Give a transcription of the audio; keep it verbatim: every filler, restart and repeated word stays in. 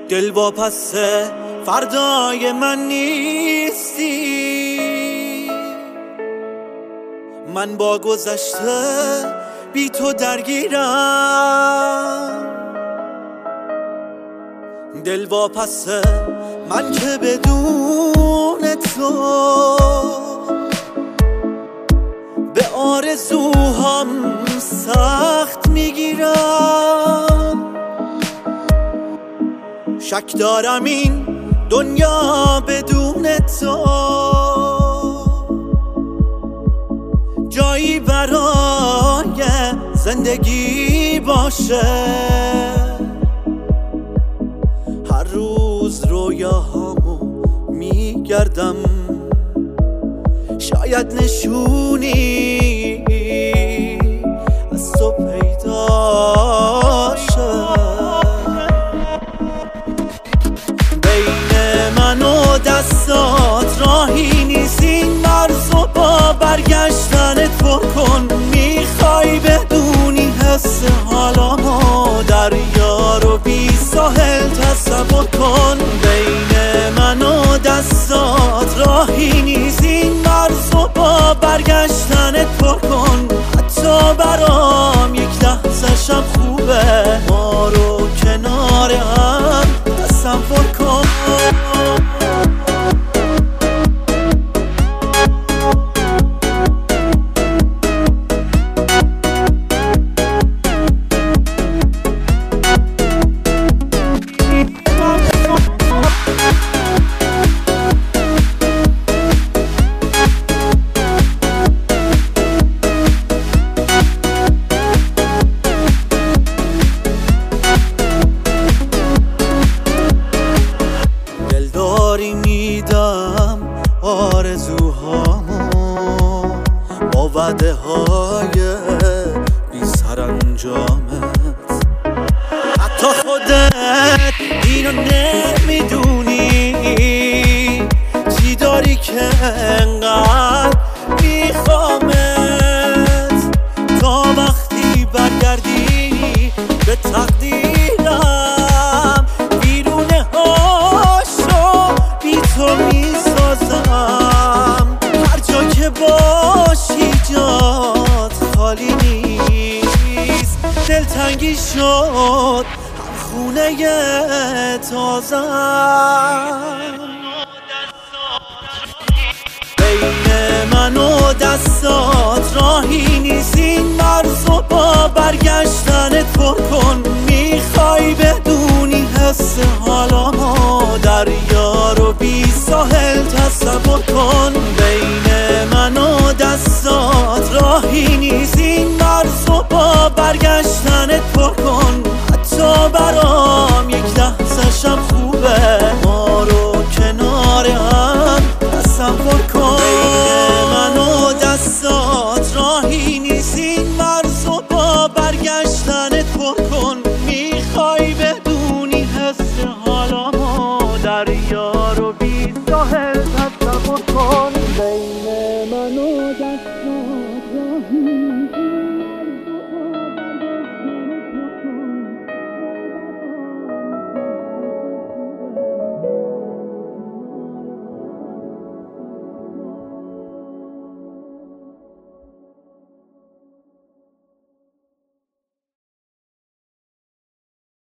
دل واپس فردای من نیستی. من با گذشته بی تو درگیرم، دل واپس من که بدون تو به آرزوهام سخت میگیرم. شک دارم این دنیا بدون تو جایی برای زندگی باشه. هر روز رویاهامو میگردم، شاید نشونی از تو پیدا شه. بین من و دستات راهی نیست، این مرزو با برگشتنت پر کن. میخوای بدونی حس حالامو، دریا رو بی ساحل تصور کن. بین من و دستات راهی نیست، این مرزو با برگشتنت پر کن. حتی برام یک لحظه شب خوبه، ما رو کنار هم تصور کن. میدم آرزوهامو با وعده های بی سرانجامت. حتی خودت اینو نمیدونی، چی داری که انقدر میخوامت. تا وقتی برگردی به تقدیرم، بیرونه هاشو بی تو میسازم. هر جا که باشی جات خالی نیست، دلتنگی شد هم خونه تازم. بین من و دستات راهی نیست، این مرزو با برگشتنت پر کن. میخوای بدونی حس حالامو، دریا رو بی ساحل تصور کن. بین من و دستات راهی نیست، این مرزو با برگشتنت پر کن. حتی برای